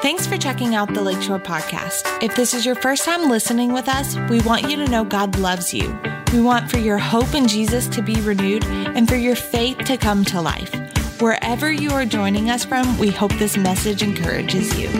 Thanks for checking out the Lakeshore Podcast. If this is your first time listening with us, we want you to know God loves you. We want for your hope in Jesus to be renewed and for your faith to come to life. Wherever you are joining us from, we hope this message encourages you.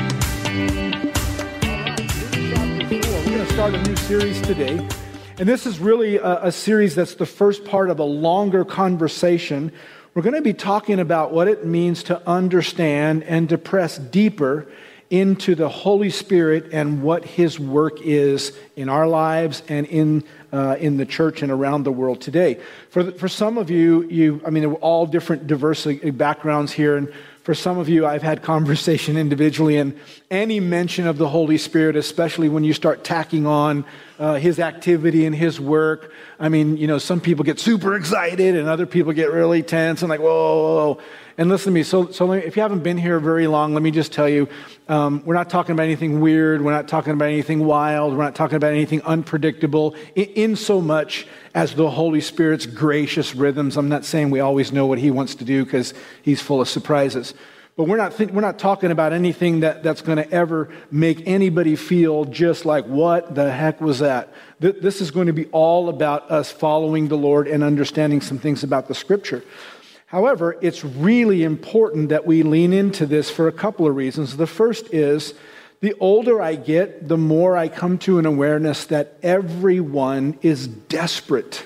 We're going to start a new series today. And this is really a series that's the first part of a longer conversation. We're going to be talking about what it means to understand and to press deeper into the Holy Spirit and what His work is in our lives and in the church and around the world today. For some of you, we're all different diverse backgrounds here, and for some of you, I've had conversation individually, and any mention of the Holy Spirit, especially when you start tacking on His activity and His work, some people get super excited and other people get really tense and like, whoa. And listen to me, so if you haven't been here very long, let me just tell you, we're not talking about anything weird, we're not talking about anything wild, we're not talking about anything unpredictable, in so much as the Holy Spirit's gracious rhythms. I'm not saying we always know what He wants to do because He's full of surprises. But we're not talking about anything that's going to ever make anybody feel just like, what the heck was that? This is going to be all about us following the Lord and understanding some things about the Scripture. However, it's really important that we lean into this for a couple of reasons. The first is, the older I get, the more I come to an awareness that everyone is desperate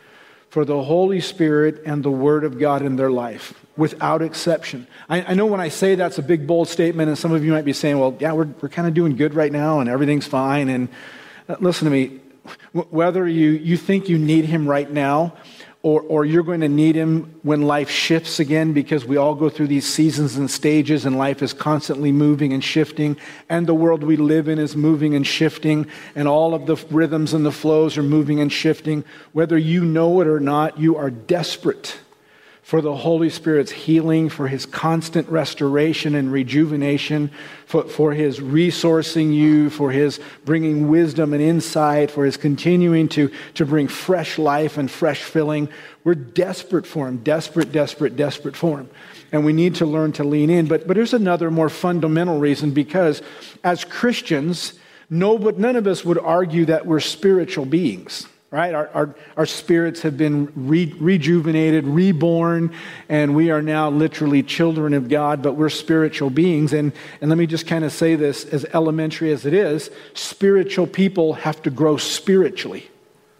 for the Holy Spirit and the Word of God in their life, without exception. I know when I say that's a big, bold statement, and some of you might be saying, well, yeah, we're kind of doing good right now, and everything's fine. And listen to me, whether you think you need Him right now, or you're going to need Him when life shifts again, because we all go through these seasons and stages, and life is constantly moving and shifting, and the world we live in is moving and shifting, and all of the rhythms and the flows are moving and shifting. Whether you know it or not, you are desperate for the Holy Spirit's healing, for His constant restoration and rejuvenation, for His resourcing you, for His bringing wisdom and insight, for His continuing to bring fresh life and fresh filling. We're desperate for Him, desperate for Him. And we need to learn to lean in. But there's another more fundamental reason, because as Christians, none of us would argue that we're spiritual beings. Right? Our spirits have been rejuvenated, reborn, and we are now literally children of God, but we're spiritual beings. And let me just kind of say this, as elementary as it is, spiritual people have to grow spiritually.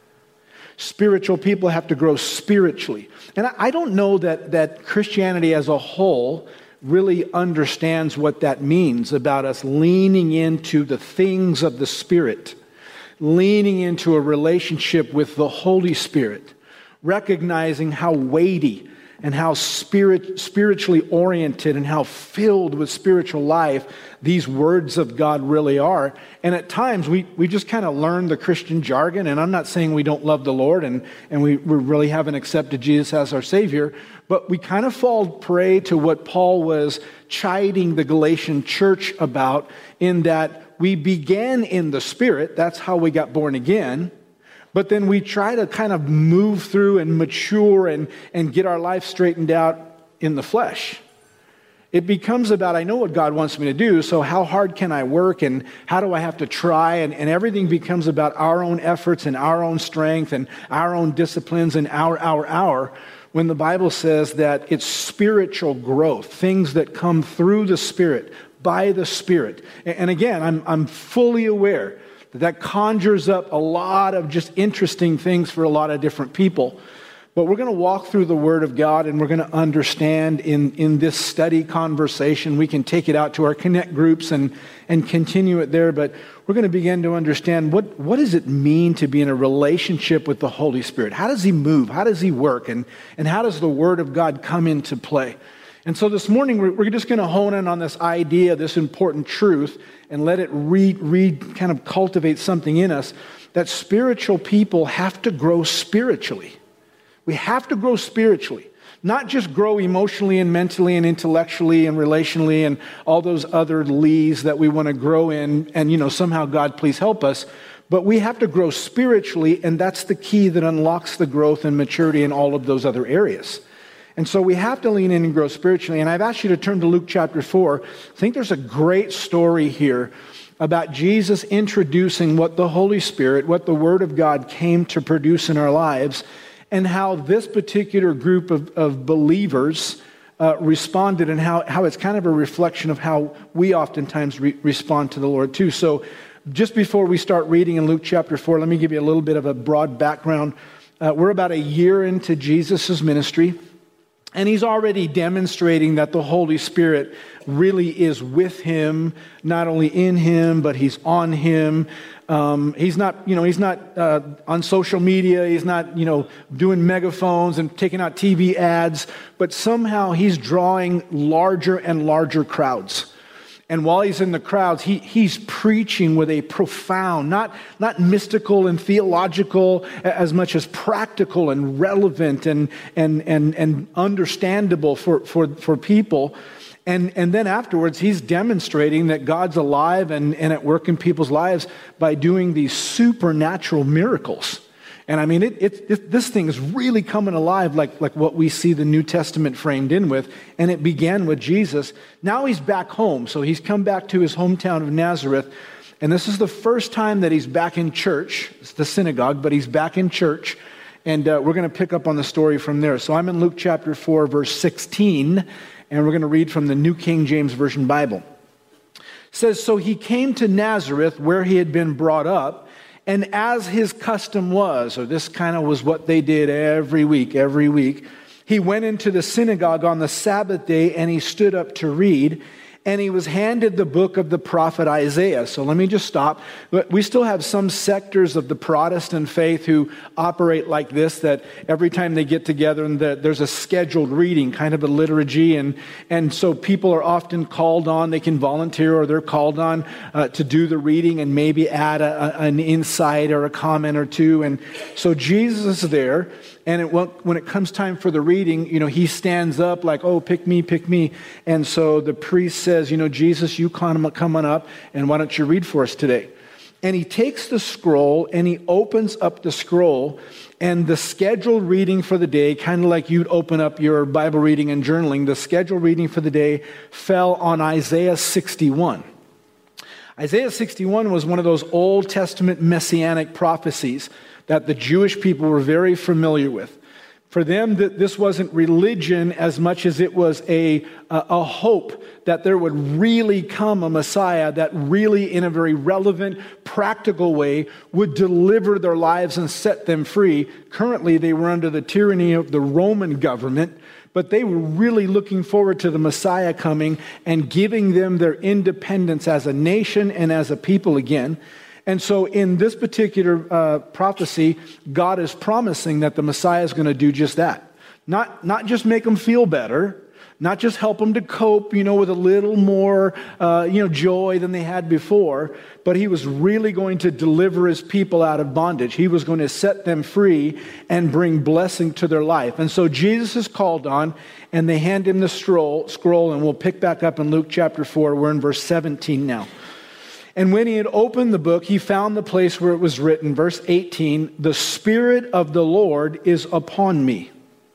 Spiritual people have to grow spiritually. And I don't know that Christianity as a whole really understands what that means about us leaning into the things of the Spirit, leaning into a relationship with the Holy Spirit, recognizing how weighty and how spiritually oriented and how filled with spiritual life these words of God really are. And at times, we just kind of learn the Christian jargon, and I'm not saying we don't love the Lord and we really haven't accepted Jesus as our Savior, but we kind of fall prey to what Paul was chiding the Galatian church about, in that we began in the Spirit, that's how we got born again, but then we try to kind of move through and mature and get our life straightened out in the flesh. It becomes about, I know what God wants me to do, so how hard can I work, and how do I have to try, and everything becomes about our own efforts and our own strength and our own disciplines and our, when the Bible says that it's spiritual growth, things that come through the Spirit, by the Spirit. And again, I'm fully aware that conjures up a lot of just interesting things for a lot of different people. But we're going to walk through the Word of God, and we're going to understand in this study conversation. We can take it out to our Connect groups and continue it there, but we're going to begin to understand what does it mean to be in a relationship with the Holy Spirit? How does He move? How does He work? And how does the Word of God come into play? And so this morning, we're just going to hone in on this idea, this important truth, and let it kind of cultivate something in us, that spiritual people have to grow spiritually. We have to grow spiritually, not just grow emotionally and mentally and intellectually and relationally and all those other lees that we want to grow in, and somehow God please help us, but we have to grow spiritually, and that's the key that unlocks the growth and maturity in all of those other areas. And so we have to lean in and grow spiritually. And I've asked you to turn to Luke chapter 4. I think there's a great story here about Jesus introducing what the Holy Spirit, what the Word of God came to produce in our lives, and how this particular group of believers responded, and how it's kind of a reflection of how we oftentimes respond to the Lord too. So just before we start reading in Luke chapter 4, let me give you a little bit of a broad background. We're about a year into Jesus' ministry, and he's already demonstrating that the Holy Spirit really is with him, not only in him, but he's on him. He's not on social media. He's not, doing megaphones and taking out TV ads, but somehow he's drawing larger and larger crowds. And while he's in the crowds, he's preaching with a profound, not mystical and theological as much as practical and relevant and understandable for people. And then afterwards, he's demonstrating that God's alive and at work in people's lives by doing these supernatural miracles. And I mean, this thing is really coming alive like what we see the New Testament framed in with. And it began with Jesus. Now he's back home. So he's come back to his hometown of Nazareth. And this is the first time that he's back in church. It's the synagogue, but he's back in church. And we're going to pick up on the story from there. So I'm in Luke chapter 4, verse 16. And we're going to read from the New King James Version Bible. It says, "So he came to Nazareth where he had been brought up. And as his custom was," or this kind of was what they did every week, he went into the synagogue on the Sabbath day and he stood up to read. And he was handed the book of the prophet Isaiah. So let me just stop. We still have some sectors of the Protestant faith who operate like this, that every time they get together and there's a scheduled reading, kind of a liturgy. And so people are often called on, they can volunteer or they're called on to do the reading and maybe add an insight or a comment or two. And so Jesus is there. And when it comes time for the reading, he stands up like, "Oh, pick me, pick me." And so the priest says, "Jesus, you come on up, and why don't you read for us today?" And he takes the scroll and he opens up the scroll, and the scheduled reading for the day, kind of like you'd open up your Bible reading and journaling, the scheduled reading for the day fell on Isaiah 61. Isaiah 61 was one of those Old Testament messianic prophecies that the Jewish people were very familiar with. For them, this wasn't religion as much as it was a hope that there would really come a Messiah that really, in a very relevant, practical way, would deliver their lives and set them free. Currently, they were under the tyranny of the Roman government, but they were really looking forward to the Messiah coming and giving them their independence as a nation and as a people again. And so in this particular prophecy, God is promising that the Messiah is going to do just that. Not just make them feel better, not just help them to cope, with a little more, joy than they had before, but he was really going to deliver his people out of bondage. He was going to set them free and bring blessing to their life. And so Jesus is called on, and they hand him the scroll, and we'll pick back up in Luke chapter 4. We're in verse 17 now. And when he had opened the book, he found the place where it was written, verse 18, "The Spirit of the Lord is upon me,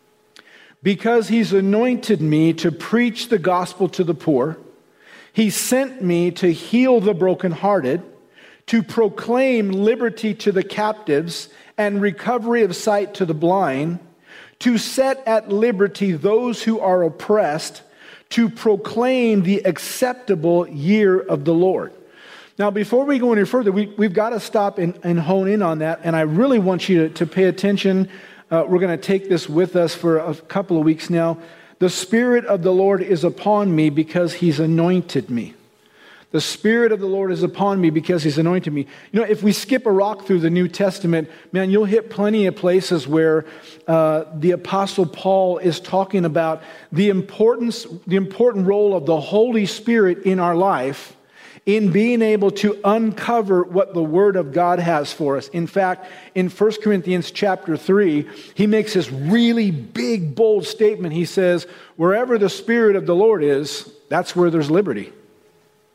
because he's anointed me to preach the gospel to the poor. He sent me to heal the brokenhearted, to proclaim liberty to the captives and recovery of sight to the blind, to set at liberty those who are oppressed, to proclaim the acceptable year of the Lord." Now, before we go any further, we've got to stop and hone in on that. And I really want you to pay attention. We're going to take this with us for a couple of weeks now. The Spirit of the Lord is upon me because he's anointed me. The Spirit of the Lord is upon me because he's anointed me. If we skip a rock through the New Testament, man, you'll hit plenty of places where the Apostle Paul is talking about the important role of the Holy Spirit in our life, in being able to uncover what the Word of God has for us. In fact, in 1 Corinthians chapter 3, he makes this really big, bold statement. He says, "Wherever the Spirit of the Lord is, that's where there's liberty."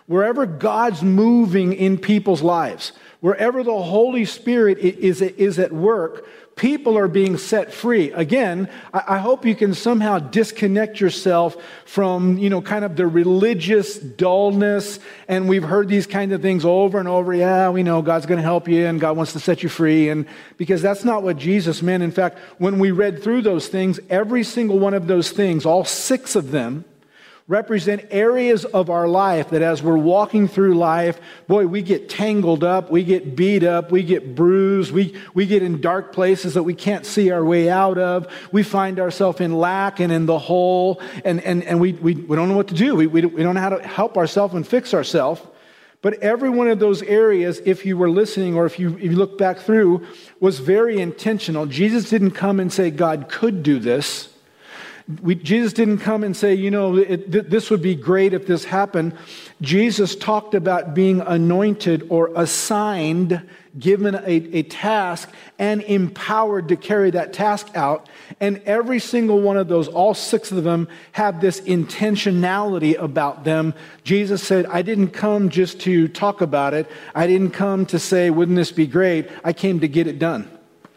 wherever God's moving in people's lives, wherever the Holy Spirit is at work, people are being set free. Again, I hope you can somehow disconnect yourself from, kind of the religious dullness. And we've heard these kinds of things over and over. Yeah, we know God's going to help you and God wants to set you free. And because that's not what Jesus meant. In fact, when we read through those things, every single one of those things, all 6 of them, represent areas of our life that as we're walking through life, boy, we get tangled up, we get beat up, we get bruised, we get in dark places that we can't see our way out of. We find ourselves in lack and in the hole, and we don't know what to do. We don't know how to help ourselves and fix ourselves. But every one of those areas, if you were listening or if you look back through, was very intentional. Jesus didn't come and say God could do this. Jesus didn't come and say, this would be great if this happened. Jesus talked about being anointed or assigned, given a task, and empowered to carry that task out. And every single one of those, all 6 of them, have this intentionality about them. Jesus said, I didn't come just to talk about it. I didn't come to say, wouldn't this be great? I came to get it done.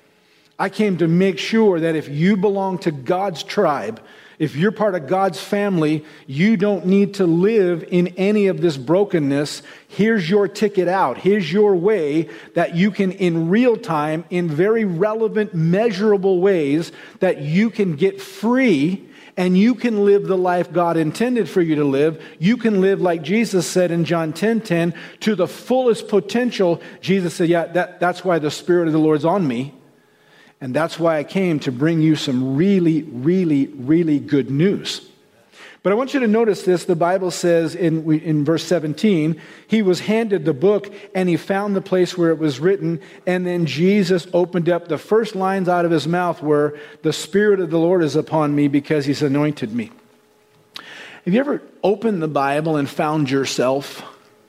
I came to make sure that if you belong to God's tribe, if you're part of God's family, you don't need to live in any of this brokenness. Here's your ticket out. Here's your way that you can, in real time, in very relevant, measurable ways, that you can get free and you can live the life God intended for you to live. You can live like Jesus said in John 10:10, to the fullest potential. Jesus said, that's why the Spirit of the Lord's on me. And that's why I came to bring you some really, really, really good news. But I want you to notice this. The Bible says in verse 17, he was handed the book and he found the place where it was written. And then Jesus opened up. The first lines out of his mouth were, the Spirit of the Lord is upon me because he's anointed me. Have you ever opened the Bible and found yourself?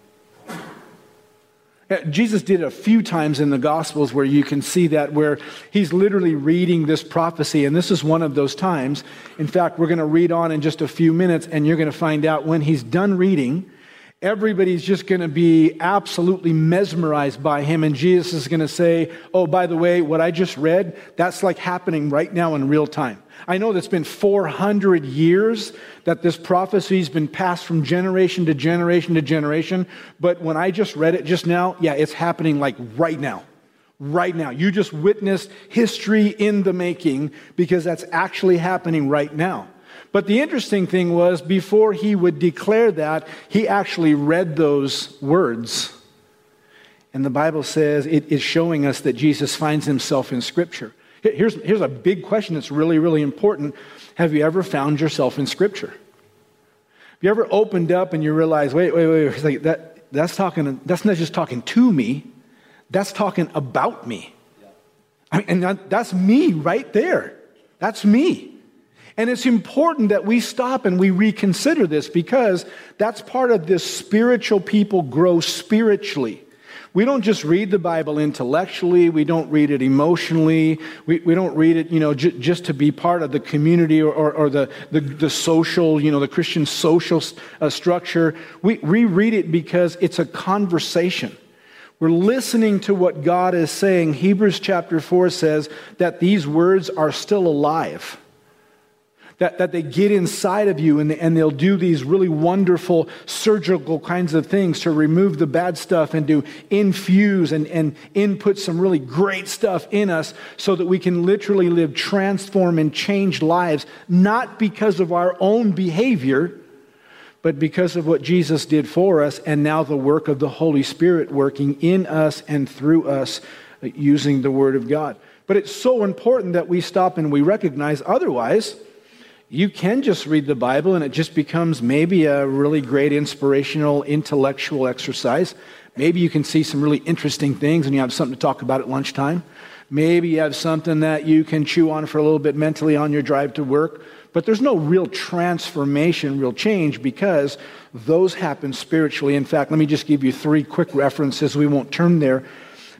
Jesus did it a few times in the Gospels where you can see that, where he's literally reading this prophecy, and this is one of those times. In fact, we're going to read on in just a few minutes, and you're going to find out when he's done reading, everybody's just going to be absolutely mesmerized by him, and Jesus is going to say, oh, by the way, what I just read, that's like happening right now in real time. I know that's been 400 years that this prophecy has been passed from generation to generation to generation, but when I just read it just now, it's happening like right now. Right now. You just witnessed history in the making because that's actually happening right now. But the interesting thing was, before he would declare that, he actually read those words. And the Bible says it is showing us that Jesus finds himself in Scripture. Here's a big question that's really, really important. Have you ever found yourself in Scripture? Have you ever opened up and you realize, wait, it's like that's not just talking to me, that's talking about me. And that's me right there. That's me. And it's important that we stop and we reconsider this, because that's part of this spiritual people grow spiritually. We don't just read the Bible intellectually. We don't read it emotionally. We don't read it, just to be part of the community or the social, the Christian social structure. We read it because it's a conversation. We're listening to what God is saying. Hebrews chapter 4 says that these words are still alive. That they get inside of you and they'll do these really wonderful surgical kinds of things to remove the bad stuff and to infuse and input some really great stuff in us so that we can literally live transformed and changed lives, not because of our own behavior, but because of what Jesus did for us, and now the work of the Holy Spirit working in us and through us using the Word of God. But it's so important that we stop and we recognize, otherwise you can just read the Bible and it just becomes maybe a really great inspirational intellectual exercise. Maybe you can see some really interesting things and you have something to talk about at lunchtime. Maybe you have something that you can chew on for a little bit mentally on your drive to work. But there's no real transformation, real change, because those happen spiritually. In fact, let me just give you 3 quick references. We won't turn there.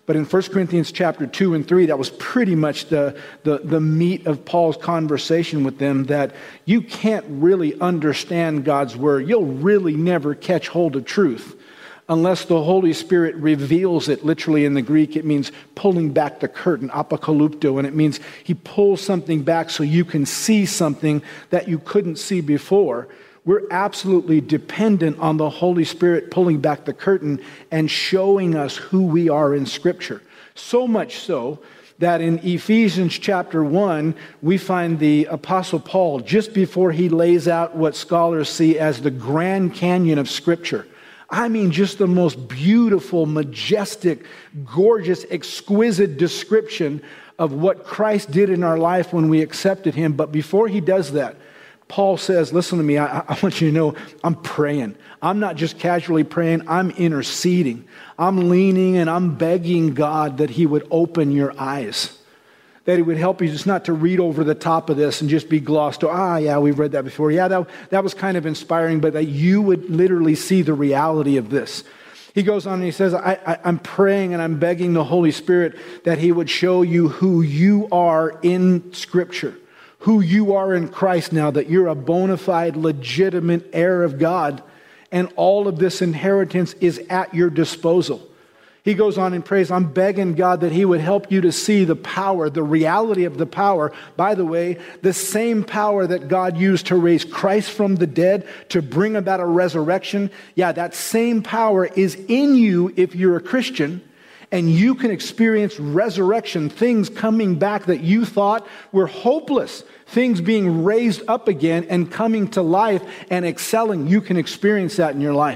But in 1 Corinthians chapter 2 and 3, that was pretty much the meat of Paul's conversation with them, that you can't really understand God's word. You'll really never catch hold of truth unless the Holy Spirit reveals it. Literally in the Greek, it means pulling back the curtain, apokalypto, and it means he pulls something back so you can see something that you couldn't see before. We're absolutely dependent on the Holy Spirit pulling back the curtain and showing us who we are in Scripture. So much so that in Ephesians chapter 1, we find the Apostle Paul, just before he lays out what scholars see as the Grand Canyon of Scripture. I mean, just the most beautiful, majestic, gorgeous, exquisite description of what Christ did in our life when we accepted him. But before he does that, Paul says, listen to me, I want you to know I'm praying. I'm not just casually praying, I'm interceding. I'm leaning and I'm begging God that he would open your eyes. That he would help you just not to read over the top of this and just be glossed over. Yeah, we've read that before. Yeah, that was kind of inspiring, but that you would literally see the reality of this. He goes on and he says, I'm praying and I'm begging the Holy Spirit that he would show you who you are in Scripture. Who you are in Christ now, that you're a bona fide, legitimate heir of God, and all of this inheritance is at your disposal. He goes on and prays, I'm begging God that he would help you to see the power, the reality of the power. By the way, the same power that God used to raise Christ from the dead, to bring about a resurrection, that same power is in you if you're a Christian. And you can experience resurrection, things coming back that you thought were hopeless, things being raised up again and coming to life and excelling. You can experience that in your life.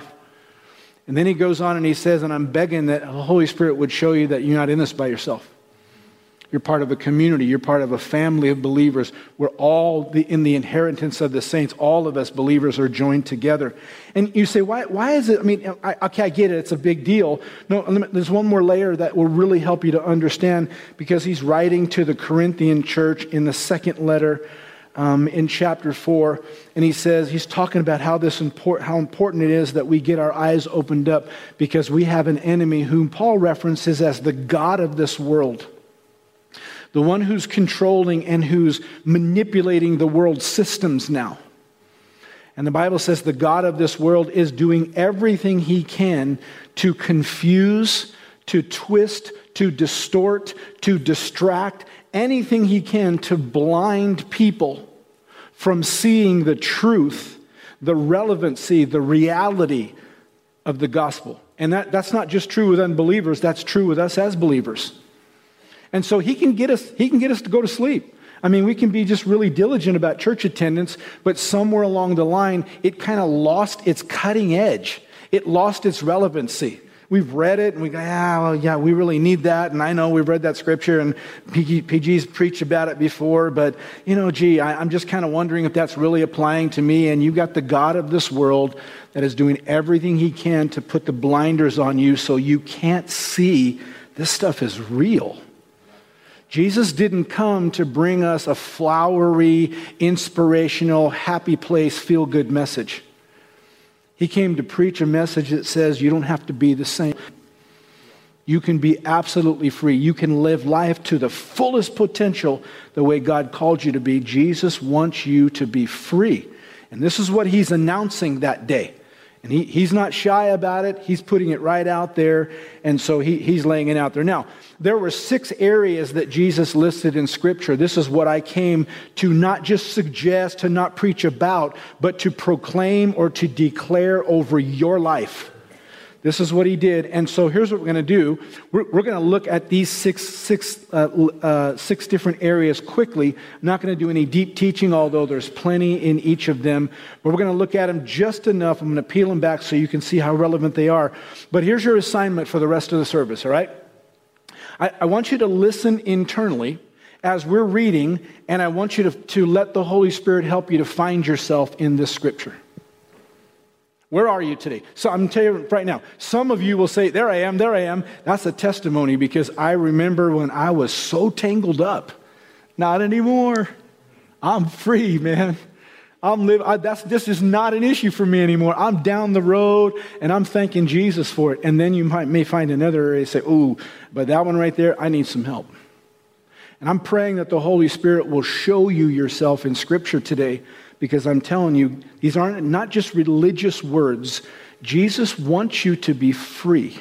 And then he goes on and he says, and I'm begging that the Holy Spirit would show you that you're not in this by yourself. You're part of a community. You're part of a family of believers. We're all in the inheritance of the saints. All of us believers are joined together. And you say, why is it? I mean, I get it. It's a big deal. No, there's one more layer that will really help you to understand, because he's writing to the Corinthian church in the second letter in chapter 4. And he says, he's talking about how important it is that we get our eyes opened up, because we have an enemy whom Paul references as the God of this world. The one who's controlling and who's manipulating the world's systems now. And the Bible says the God of this world is doing everything he can to confuse, to twist, to distort, to distract, anything he can to blind people from seeing the truth, the relevancy, the reality of the gospel. And that's not just true with unbelievers, that's true with us as believers. And so he can get us to go to sleep. I mean, we can be just really diligent about church attendance, but somewhere along the line, it kind of lost its cutting edge. It lost its relevancy. We've read it and we go, we really need that. And I know we've read that scripture and PG's preached about it before, but I'm just kind of wondering if that's really applying to me. And you've got the God of this world that is doing everything he can to put the blinders on you so you can't see this stuff is real. Jesus didn't come to bring us a flowery, inspirational, happy place, feel-good message. He came to preach a message that says you don't have to be the same. You can be absolutely free. You can live life to the fullest potential the way God called you to be. Jesus wants you to be free. And this is what he's announcing that day. And he's not shy about it. He's putting it right out there. And so he's laying it out there. Now, there were 6 areas that Jesus listed in Scripture. This is what I came to not just suggest, to not preach about, but to proclaim or to declare over your life. This is what he did. And so here's what we're going to do. We're going to look at these six different areas quickly. I'm not going to do any deep teaching, although there's plenty in each of them. But we're going to look at them just enough. I'm going to peel them back so you can see how relevant they are. But here's your assignment for the rest of the service, all right? I want you to listen internally as we're reading, and I want you to let the Holy Spirit help you to find yourself in this scripture. Where are you today? So I'm going to tell you right now, some of you will say, there I am. That's a testimony, because I remember when I was so tangled up. Not anymore. I'm free, man. This is not an issue for me anymore. I'm down the road and I'm thanking Jesus for it. And then you may find another area and say, ooh, but that one right there, I need some help. And I'm praying that the Holy Spirit will show you yourself in Scripture today, because I'm telling you, these aren't not just religious words. Jesus wants you to be free.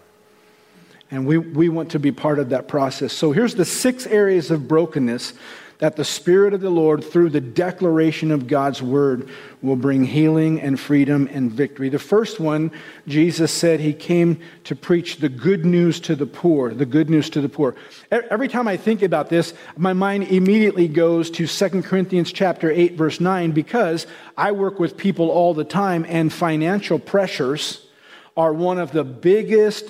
And we want to be part of that process. So here's the 6 areas of brokenness that the Spirit of the Lord, through the declaration of God's Word, will bring healing and freedom and victory. The first one, Jesus said he came to preach the good news to the poor, the good news to the poor. Every time I think about this, my mind immediately goes to 2 Corinthians chapter 8, verse 9, because I work with people all the time, and financial pressures are one of the biggest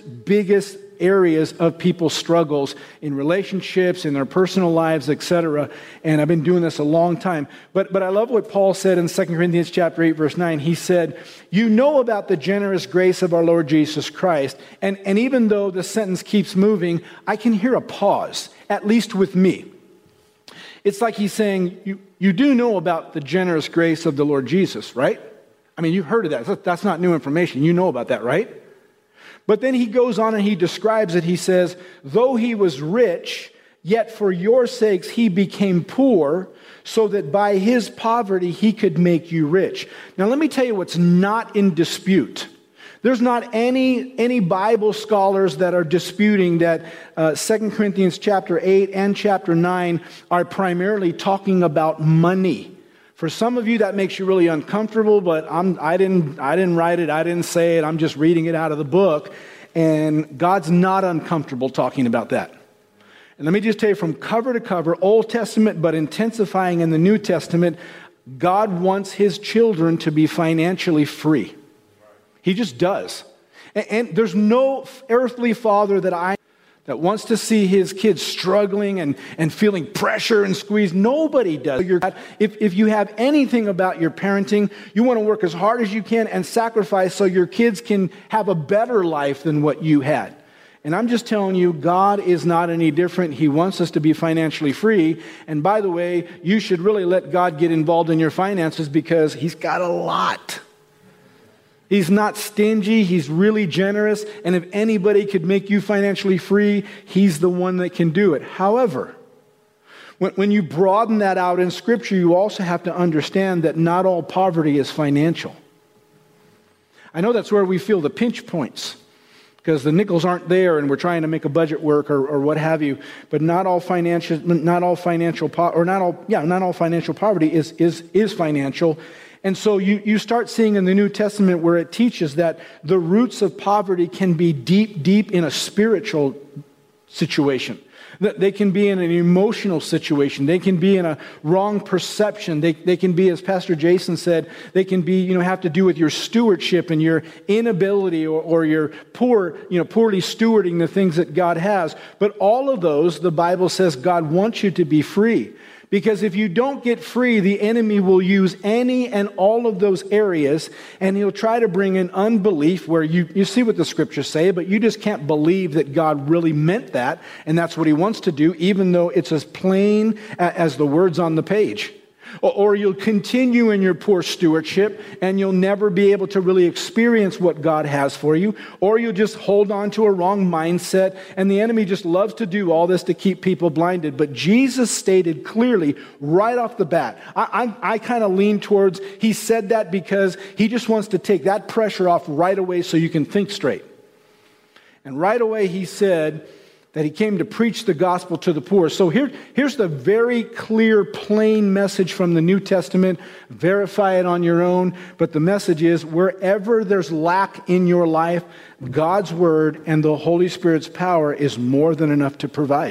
areas of people's struggles in relationships, in their personal lives, etc. And I've been doing this a long time. But I love what Paul said in 2 Corinthians chapter 8, verse 9. He said, you know about the generous grace of our Lord Jesus Christ. And even though the sentence keeps moving, I can hear a pause, at least with me. It's like he's saying, you do know about the generous grace of the Lord Jesus, right? I mean, you've heard of that. That's not new information. You know about that, right? But then he goes on and he describes it. He says, though he was rich, yet for your sakes he became poor, so that by his poverty he could make you rich. Now let me tell you what's not in dispute. There's not any Bible scholars that are disputing that 2 Corinthians chapter 8 and chapter 9 are primarily talking about money. For some of you, that makes you really uncomfortable, but I didn't write it, I didn't say it, I'm just reading it out of the book, and God's not uncomfortable talking about that. And let me just tell you, from cover to cover, Old Testament, but intensifying in the New Testament, God wants his children to be financially free. He just does. And there's no earthly father that wants to see his kids struggling and feeling pressure and squeeze. Nobody does. If you have anything about your parenting, you want to work as hard as you can and sacrifice so your kids can have a better life than what you had. And I'm just telling you, God is not any different. He wants us to be financially free. And by the way, you should really let God get involved in your finances, because he's got a lot. He's not stingy. He's really generous. And if anybody could make you financially free, he's the one that can do it. However, when you broaden that out in Scripture, you also have to understand that not all poverty is financial. I know that's where we feel the pinch points, because the nickels aren't there and we're trying to make a budget work or what have you. But not all financial poverty is financial. And so you start seeing in the New Testament where it teaches that the roots of poverty can be deep in a spiritual situation. They can be in an emotional situation. They can be in a wrong perception. They can be, as Pastor Jason said, they can be, have to do with your stewardship and your inability or your poorly stewarding the things that God has. But all of those, the Bible says God wants you to be free. Because if you don't get free, the enemy will use any and all of those areas, and he'll try to bring in unbelief where you see what the Scriptures say, but you just can't believe that God really meant that, and that's what he wants to do, even though it's as plain as the words on the page. Or you'll continue in your poor stewardship and you'll never be able to really experience what God has for you. Or you'll just hold on to a wrong mindset, and the enemy just loves to do all this to keep people blinded. But Jesus stated clearly right off the bat, I kind of lean towards, he said that because he just wants to take that pressure off right away so you can think straight. And right away he said that he came to preach the gospel to the poor. So here's the very clear, plain message from the New Testament. Verify it on your own. But the message is, wherever there's lack in your life, God's word and the Holy Spirit's power is more than enough to provide.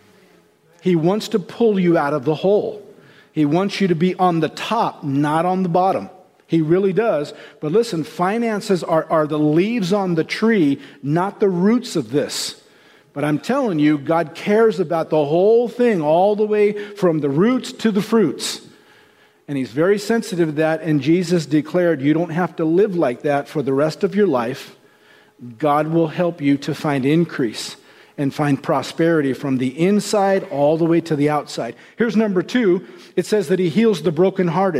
He wants to pull you out of the hole. He wants you to be on the top, not on the bottom. He really does. But listen, finances are the leaves on the tree, not the roots of this. But I'm telling you, God cares about the whole thing, all the way from the roots to the fruits. And he's very sensitive to that, and Jesus declared, you don't have to live like that for the rest of your life. God will help you to find increase and find prosperity from the inside all the way to the outside. Here's number 2. It says that he heals the brokenhearted.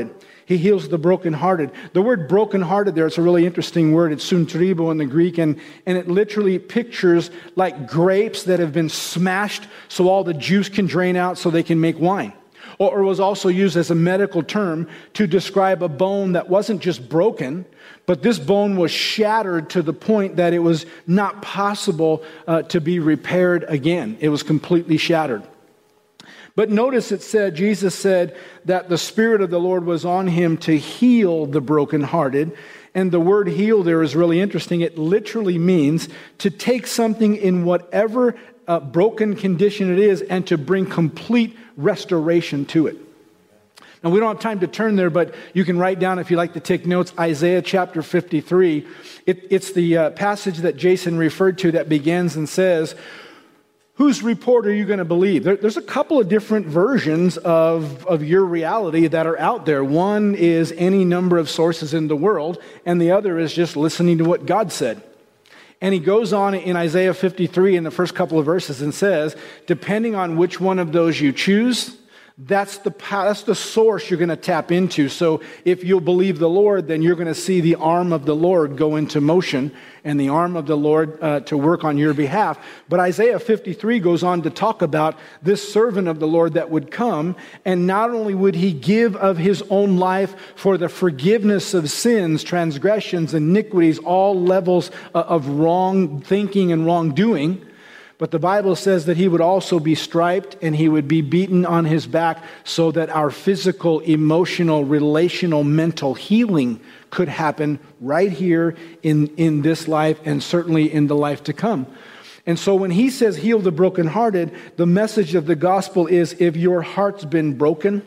He heals the brokenhearted. The word brokenhearted there, it's a really interesting word. It's suntribo in the Greek, and it literally pictures like grapes that have been smashed so all the juice can drain out so they can make wine. Or was also used as a medical term to describe a bone that wasn't just broken, but this bone was shattered to the point that it was not possible to be repaired again. It was completely shattered. But notice Jesus said that the Spirit of the Lord was on him to heal the brokenhearted. And the word heal there is really interesting. It literally means to take something in whatever broken condition it is and to bring complete restoration to it. Now, we don't have time to turn there, but you can write down, if you like to take notes, Isaiah chapter 53. It's the passage that Jason referred to that begins and says, whose report are you going to believe? There's a couple of different versions of your reality that are out there. One is any number of sources in the world, and the other is just listening to what God said. And he goes on in Isaiah 53 in the first couple of verses and says, depending on which one of those you choose, that's the source you're going to tap into. So if you'll believe the Lord, then you're going to see the arm of the Lord go into motion and the arm of the Lord to work on your behalf. But Isaiah 53 goes on to talk about this servant of the Lord that would come, and not only would he give of his own life for the forgiveness of sins, transgressions, iniquities, all levels of wrong thinking and wrongdoing, but the Bible says that he would also be striped and he would be beaten on his back so that our physical, emotional, relational, mental healing could happen right here in this life and certainly in the life to come. And so when he says heal the brokenhearted, the message of the gospel is if your heart's been broken,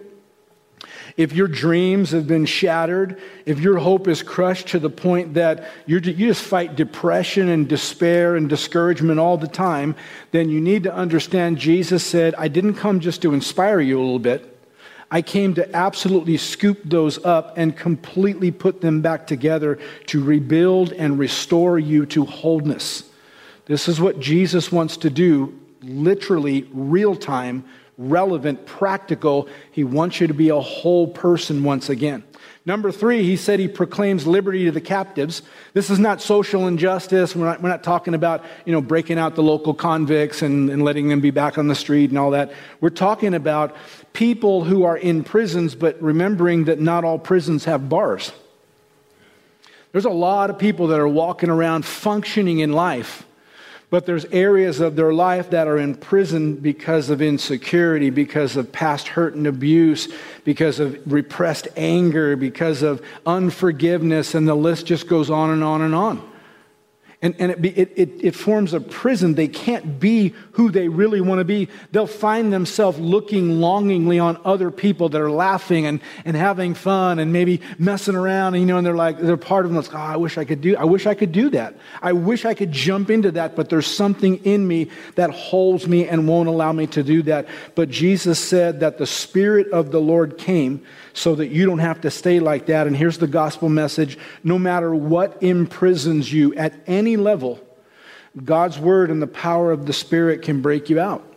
if your dreams have been shattered, if your hope is crushed to the point that you just fight depression and despair and discouragement all the time, then you need to understand Jesus said, I didn't come just to inspire you a little bit. I came to absolutely scoop those up and completely put them back together to rebuild and restore you to wholeness. This is what Jesus wants to do, literally real time, relevant, practical. He wants you to be a whole person once again. Number 3, he said he proclaims liberty to the captives. This is not social injustice. We're not talking about, breaking out the local convicts and letting them be back on the street and all that. We're talking about people who are in prisons, but remembering that not all prisons have bars. There's a lot of people that are walking around functioning in life, but there's areas of their life that are in prison because of insecurity, because of past hurt and abuse, because of repressed anger, because of unforgiveness, and the list just goes on and on and on. And it forms a prison. They can't be who they really want to be. They'll find themselves looking longingly on other people that are laughing and having fun and maybe messing around, and they're part of them that's, I wish I could do that. I wish I could jump into that, but there's something in me that holds me and won't allow me to do that. But Jesus said that the Spirit of the Lord came so that you don't have to stay like that. And here's the gospel message. No matter what imprisons you at any level, God's word and the power of the Spirit can break you out.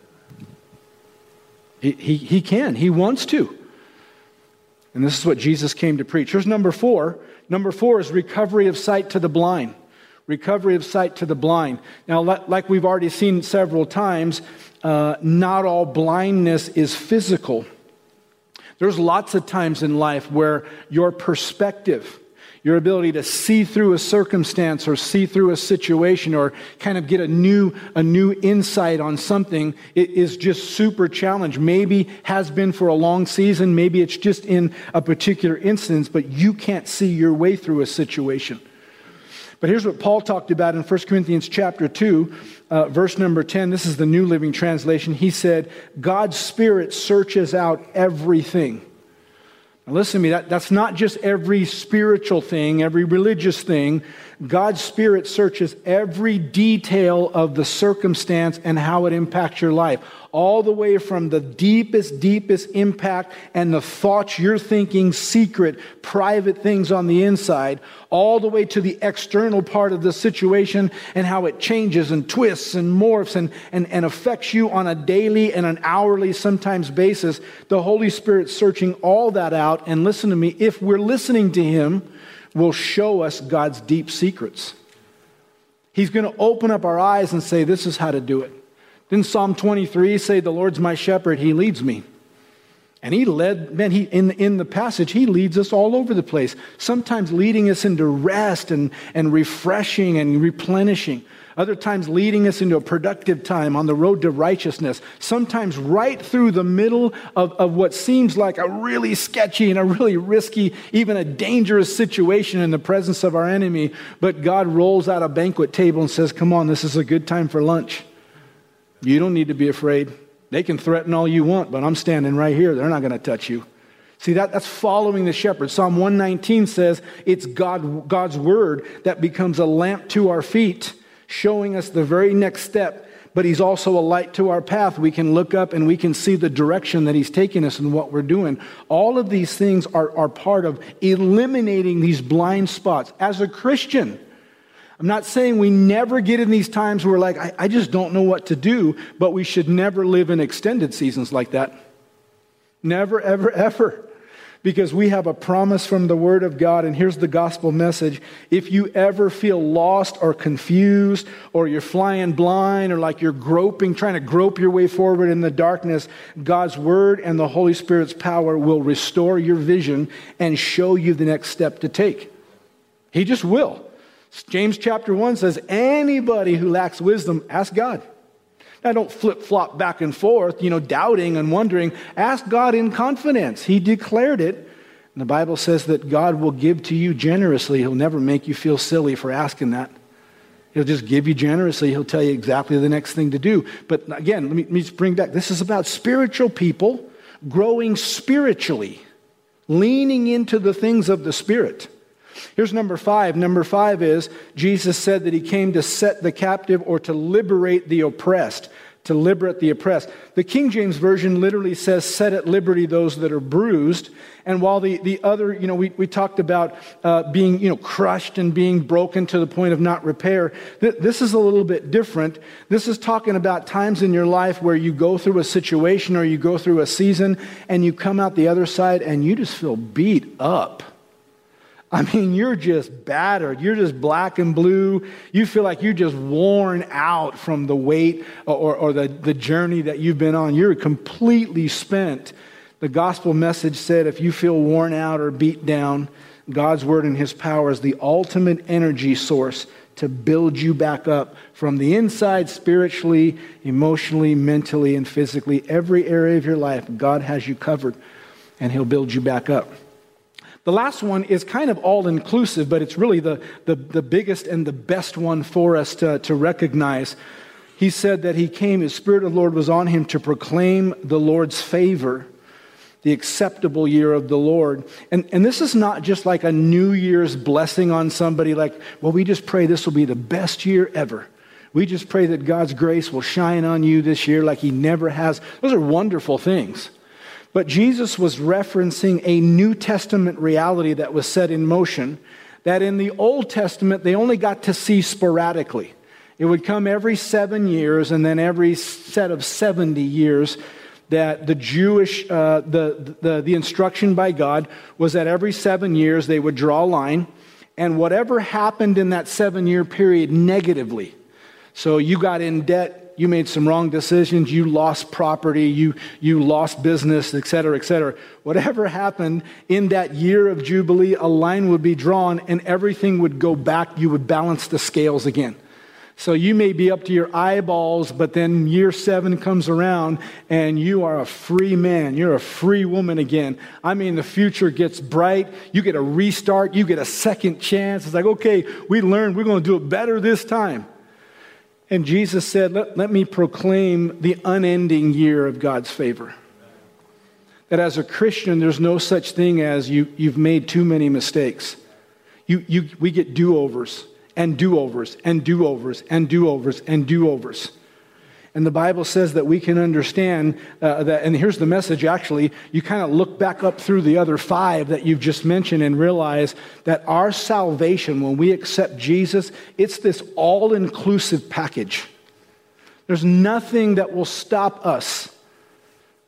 He can. He wants to. And this is what Jesus came to preach. Here's number 4. Number 4 is recovery of sight to the blind. Recovery of sight to the blind. Now, like we've already seen several times, not all blindness is physical. There's lots of times in life where your perspective, your ability to see through a circumstance or see through a situation or kind of get a new insight on something is just super challenged. Maybe has been for a long season. Maybe it's just in a particular instance, but you can't see your way through a situation. But here's what Paul talked about in 1 Corinthians chapter 2, verse number 10. This is the New Living Translation. He said, God's Spirit searches out everything. Now listen to me, that's not just every spiritual thing, every religious thing. God's Spirit searches every detail of the circumstance and how it impacts your life. All the way from the deepest impact and the thoughts you're thinking, secret, private things on the inside, all the way to the external part of the situation and how it changes and twists and morphs and affects you on a daily and an hourly, sometimes basis. The Holy Spirit searching all that out out, and listen to me, if we're listening to him, will show us God's deep secrets. He's going to open up our eyes and say, this is how to do it. Didn't Psalm 23 say, the Lord's my shepherd, he leads me? And he led, man, in the passage, he leads us all over the place. Sometimes leading us into rest and refreshing and replenishing. Other times leading us into a productive time on the road to righteousness. Sometimes right through the middle of what seems like a really sketchy and a really risky, even a dangerous situation in the presence of our enemy. But God rolls out a banquet table and says, come on, this is a good time for lunch. You don't need to be afraid. They can threaten all you want, but I'm standing right here. They're not going to touch you. See, that's following the shepherd. Psalm 119 says it's God's word that becomes a lamp to our feet, showing us the very next step. But he's also a light to our path. We can look up and we can see the direction that he's taking us and what we're doing. All of these things are part of eliminating these blind spots. As a Christian, I'm not saying we never get in these times where we're like, I just don't know what to do, but we should never live in extended seasons like that. Never, ever, ever. Because we have a promise from the Word of God, and here's the gospel message. If you ever feel lost or confused, or you're flying blind, or like you're trying to grope your way forward in the darkness, God's Word and the Holy Spirit's power will restore your vision and show you the next step to take. He just will. James chapter 1 says, anybody who lacks wisdom, ask God. Now, don't flip-flop back and forth, doubting and wondering. Ask God in confidence. He declared it. And the Bible says that God will give to you generously. He'll never make you feel silly for asking that. He'll just give you generously. He'll tell you exactly the next thing to do. But again, let me just bring back. This is about spiritual people growing spiritually, leaning into the things of the Spirit. Here's number 5. Number 5 is Jesus said that he came to set the captive or to liberate the oppressed. To liberate the oppressed. The King James Version literally says, set at liberty those that are bruised. And while the other, we talked about being, crushed and being broken to the point of not repair. This is a little bit different. This is talking about times in your life where you go through a situation or you go through a season and you come out the other side and you just feel beat up. I mean, you're just battered. You're just black and blue. You feel like you're just worn out from the weight or the journey that you've been on. You're completely spent. The gospel message said if you feel worn out or beat down, God's word and his power is the ultimate energy source to build you back up from the inside, spiritually, emotionally, mentally, and physically. Every area of your life, God has you covered, and he'll build you back up. The last one is kind of all-inclusive, but it's really the biggest and the best one for us to recognize. He said that he came, his Spirit of the Lord was on him to proclaim the Lord's favor, the acceptable year of the Lord. And this is not just like a New Year's blessing on somebody like, well, we just pray this will be the best year ever. We just pray that God's grace will shine on you this year like he never has. Those are wonderful things. But Jesus was referencing a New Testament reality that was set in motion that in the Old Testament they only got to see sporadically. It would come every 7 years, and then every set of 70 years that the Jewish, the instruction by God was that every 7 years they would draw a line, and whatever happened in that 7-year period negatively. So you got in debt, you made some wrong decisions, you lost property, you lost business, et cetera, et cetera. Whatever happened in that year of Jubilee, a line would be drawn and everything would go back. You would balance the scales again. So you may be up to your eyeballs, but then year 7 comes around and you are a free man. You're a free woman again. I mean, the future gets bright. You get a restart. You get a second chance. It's like, okay, we learned. We're going to do it better this time. And Jesus said, let me proclaim the unending year of God's favor. That as a Christian, there's no such thing as you've made too many mistakes. We get do-overs and do-overs and do-overs and do-overs and do-overs. And the Bible says that we can understand that, and here's the message actually, you kind of look back up through the other 5 that you've just mentioned and realize that our salvation, when we accept Jesus, it's this all-inclusive package. There's nothing that will stop us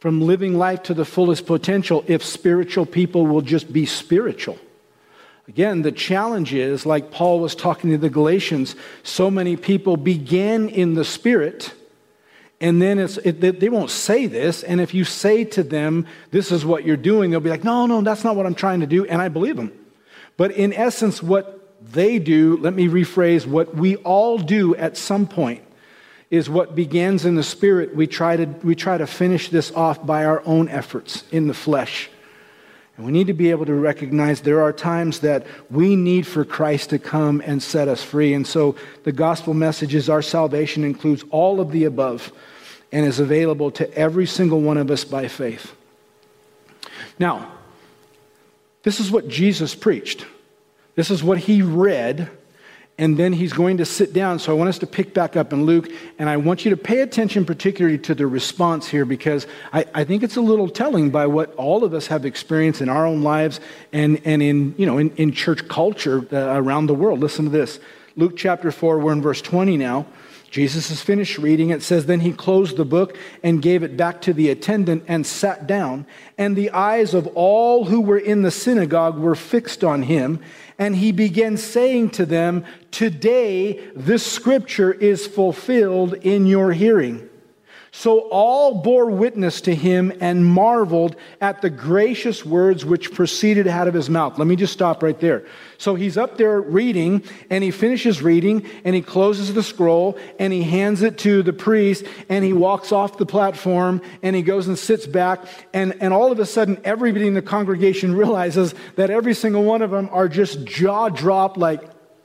from living life to the fullest potential if spiritual people will just be spiritual. Again, the challenge is, like Paul was talking to the Galatians, so many people begin in the Spirit, and then they won't say this, and if you say to them, this is what you're doing, they'll be like, no, that's not what I'm trying to do, and I believe them. But in essence, what they do, let me rephrase, what we all do at some point is what begins in the Spirit. We try to finish this off by our own efforts in the flesh. And we need to be able to recognize there are times that we need for Christ to come and set us free. And so the gospel message is our salvation includes all of the above and is available to every single one of us by faith. Now, this is what Jesus preached. This is what he read. And then he's going to sit down. So I want us to pick back up in Luke. And I want you to pay attention particularly to the response here, because I think it's a little telling by what all of us have experienced in our own lives and in church culture around the world. Listen to this. Luke chapter 4, we're in verse 20 now. Jesus has finished reading. It says, then he closed the book and gave it back to the attendant and sat down. And the eyes of all who were in the synagogue were fixed on him. And he began saying to them, today this scripture is fulfilled in your hearing. So all bore witness to him and marveled at the gracious words which proceeded out of his mouth. Let me just stop right there. So he's up there reading, and he finishes reading, and he closes the scroll, and he hands it to the priest, and he walks off the platform, and he goes and sits back, and all of a sudden everybody in the congregation realizes that every single one of them are just jaw-dropped like...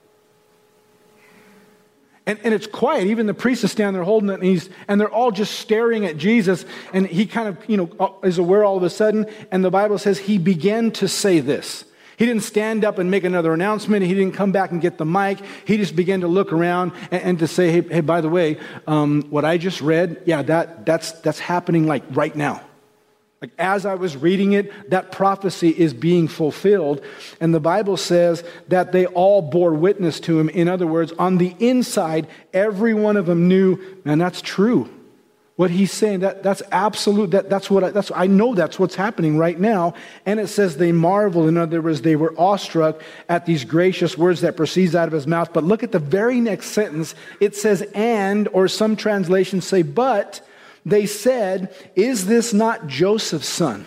And it's quiet. Even the priest is standing there holding it, and they're all just staring at Jesus. And he kind of, is aware all of a sudden. And the Bible says he began to say this. He didn't stand up and make another announcement. He didn't come back and get the mic. He just began to look around and to say, hey, by the way, what I just read, that's happening like right now. Like as I was reading it, that prophecy is being fulfilled. And the Bible says that they all bore witness to him. In other words, on the inside, every one of them knew, man, that's true. What he's saying, that's absolute. I know that's what's happening right now. And it says they marveled. In other words, they were awestruck at these gracious words that proceeds out of his mouth. But look at the very next sentence. It says, and, or some translations say, but they said, is this not Joseph's son?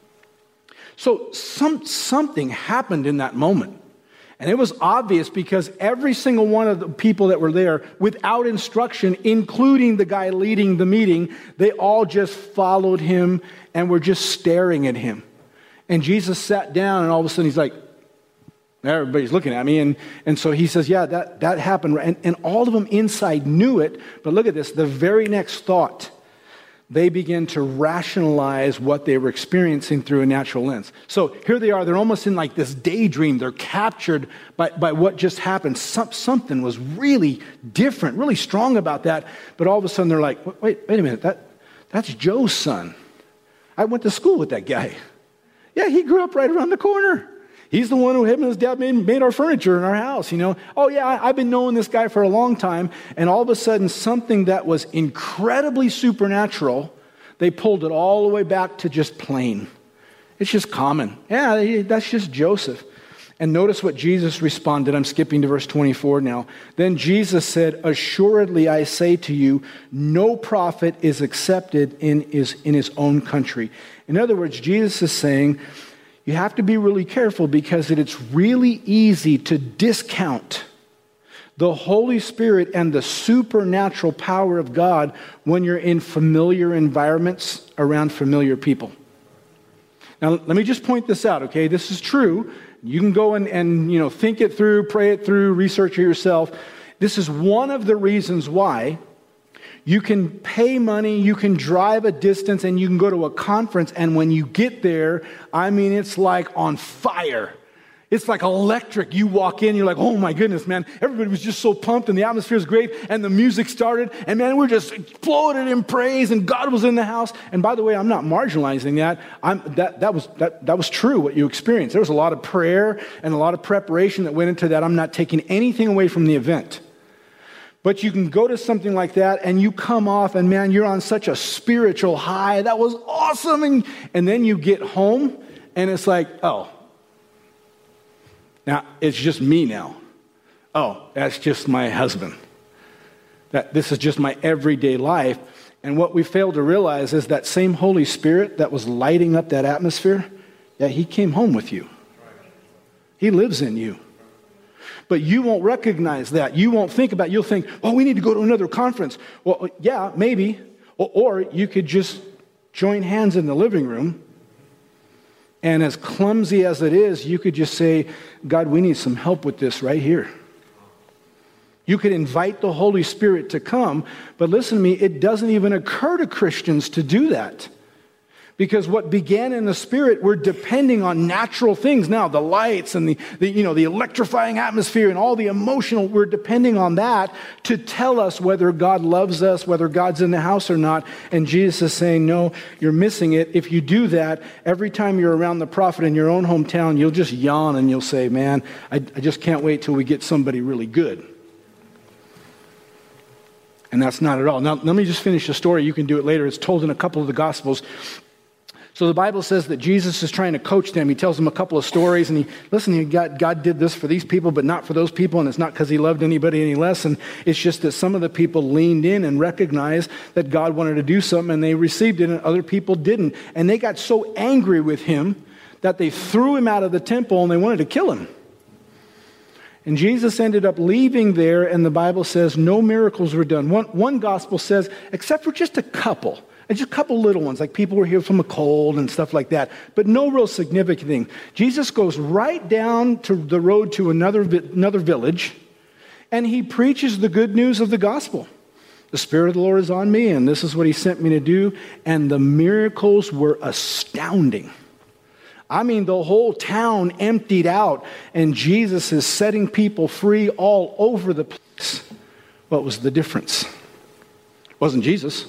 So something happened in that moment. And it was obvious because every single one of the people that were there, without instruction, including the guy leading the meeting, they all just followed him and were just staring at him. And Jesus sat down, and all of a sudden he's like, everybody's looking at me. And so he says, yeah, that happened. And all of them inside knew it. But look at this, the very next thought, they begin to rationalize what they were experiencing through a natural lens. So here they are. They're almost in like this daydream. They're captured by what just happened. Something was really different, really strong about that. But all of a sudden they're like, wait a minute. That's Joe's son. I went to school with that guy. Yeah, he grew up right around the corner. He's the one who, him and his dad made our furniture in our house, Oh, yeah, I've been knowing this guy for a long time. And all of a sudden, something that was incredibly supernatural, they pulled it all the way back to just plain. It's just common. Yeah, that's just Joseph. And notice what Jesus responded. I'm skipping to verse 24 now. Then Jesus said, assuredly I say to you, no prophet is accepted in his own country. In other words, Jesus is saying, you have to be really careful because it's really easy to discount the Holy Spirit and the supernatural power of God when you're in familiar environments around familiar people. Now, let me just point this out, okay? This is true. You can go and think it through, pray it through, research it yourself. This is one of the reasons why you can pay money, you can drive a distance, and you can go to a conference, and when you get there, it's like on fire. It's like electric. You walk in, you're like, oh my goodness, man. Everybody was just so pumped, and the atmosphere is great, and the music started, and man, we're just exploded in praise, and God was in the house. And by the way, I'm not marginalizing that. That was true, what you experienced. There was a lot of prayer and a lot of preparation that went into that. I'm not taking anything away from the event. But you can go to something like that and you come off and man, you're on such a spiritual high. That was awesome. And then you get home and it's like, oh, now it's just me now. Oh, that's just my husband. This is just my everyday life. And what we fail to realize is that same Holy Spirit that was lighting up that atmosphere, he came home with you. He lives in you. But you won't recognize that. You won't think about it. You'll think, oh, we need to go to another conference. Well, yeah, maybe. Or you could just join hands in the living room. And as clumsy as it is, you could just say, God, we need some help with this right here. You could invite the Holy Spirit to come. But listen to me, it doesn't even occur to Christians to do that. Because what began in the Spirit, we're depending on natural things now, the lights and the electrifying atmosphere and all the emotional, we're depending on that to tell us whether God loves us, whether God's in the house or not. And Jesus is saying, no, you're missing it. If you do that, every time you're around the prophet in your own hometown, you'll just yawn and you'll say, man, I just can't wait till we get somebody really good. And that's not at all. Now, let me just finish the story. You can do it later. It's told in a couple of the Gospels. So the Bible says that Jesus is trying to coach them. He tells them a couple of stories, and God did this for these people, but not for those people, and it's not because he loved anybody any less, and it's just that some of the people leaned in and recognized that God wanted to do something, and they received it, and other people didn't. And they got so angry with him that they threw him out of the temple, and they wanted to kill him. And Jesus ended up leaving there, and the Bible says no miracles were done. One gospel says, except for just a couple little ones, like people were here from a cold and stuff like that, but no real significant thing. Jesus goes right down to the road to another village, and he preaches the good news of the gospel. The Spirit of the Lord is on me, and this is what he sent me to do. And the miracles were astounding. I mean, the whole town emptied out, and Jesus is setting people free all over the place. What was the difference? It wasn't Jesus.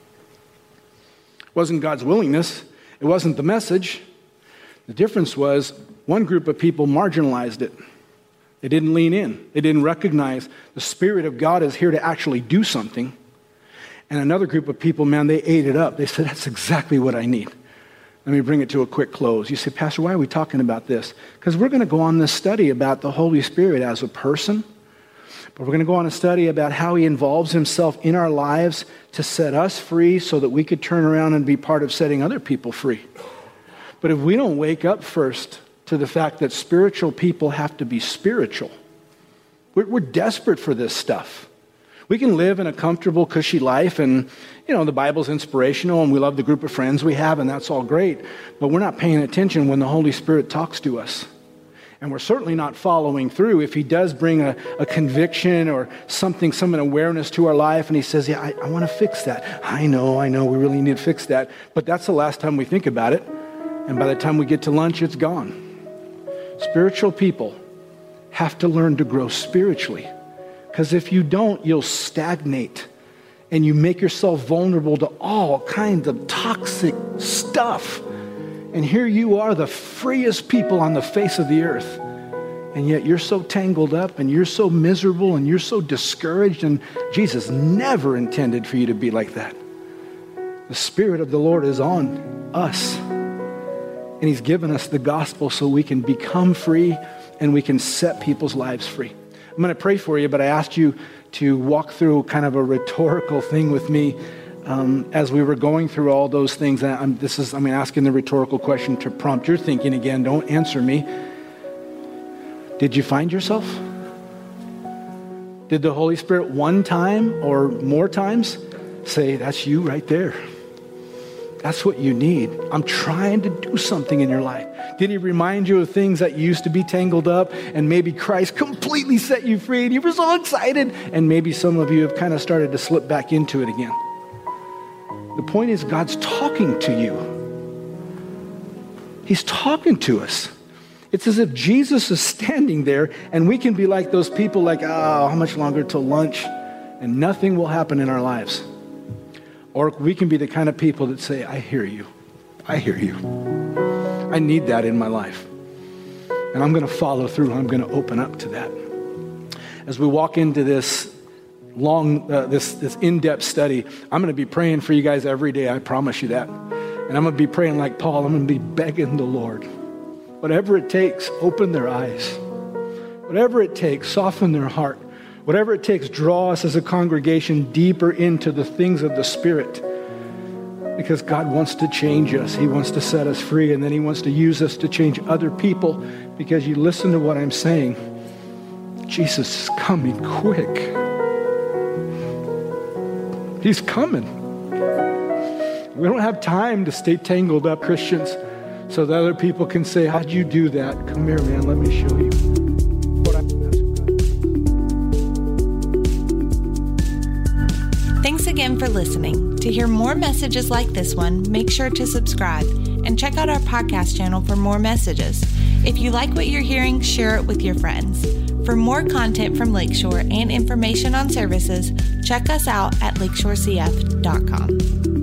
It wasn't God's willingness. It wasn't the message. The difference was one group of people marginalized it. They didn't lean in. They didn't recognize the Spirit of God is here to actually do something. And another group of people, man, they ate it up. They said, that's exactly what I need. Let me bring it to a quick close. You say, Pastor, why are we talking about this? Because we're going to go on this study about the Holy Spirit as a person. But we're going to go on a study about how he involves himself in our lives to set us free so that we could turn around and be part of setting other people free. But if we don't wake up first to the fact that spiritual people have to be spiritual, we're desperate for this stuff. We can live in a comfortable, cushy life and, the Bible's inspirational and we love the group of friends we have and that's all great. But we're not paying attention when the Holy Spirit talks to us. And we're certainly not following through if he does bring a conviction or some awareness to our life and he says, yeah, I want to fix that. I know, we really need to fix that. But that's the last time we think about it. And by the time we get to lunch, it's gone. Spiritual people have to learn to grow spiritually. Because if you don't, you'll stagnate and you make yourself vulnerable to all kinds of toxic stuff. And here you are, the freest people on the face of the earth. And yet you're so tangled up and you're so miserable and you're so discouraged. And Jesus never intended for you to be like that. The Spirit of the Lord is on us. And he's given us the gospel so we can become free and we can set people's lives free. I'm going to pray for you, but I asked you to walk through kind of a rhetorical thing with me as we were going through all those things. I'm asking the rhetorical question to prompt your thinking again. Don't answer me. Did you find yourself? Did the Holy Spirit one time or more times say, that's you right there? That's what you need. I'm trying to do something in your life. Did he remind you of things that used to be tangled up and maybe Christ completely set you free and you were so excited and maybe some of you have kind of started to slip back into it again? The point is God's talking to you. He's talking to us. It's as if Jesus is standing there and we can be like those people like, how much longer till lunch? And nothing will happen in our lives. Or we can be the kind of people that say, I hear you. I hear you. I need that in my life. And I'm going to follow through. I'm going to open up to that. As we walk into this this in-depth study, I'm going to be praying for you guys every day. I promise you that. And I'm going to be praying like Paul. I'm going to be begging the Lord. Whatever it takes, open their eyes. Whatever it takes, soften their heart. Whatever it takes, draw us as a congregation deeper into the things of the Spirit. Because God wants to change us. He wants to set us free. And then He wants to use us to change other people. Because you listen to what I'm saying. Jesus is coming quick. He's coming. We don't have time to stay tangled up, Christians, so that other people can say, how'd you do that? Come here, man, let me show you. Thanks again for listening. To hear more messages like this one, make sure to subscribe and check out our podcast channel for more messages. If you like what you're hearing, share it with your friends. For more content from Lakeshore and information on services, check us out at lakeshorecf.com.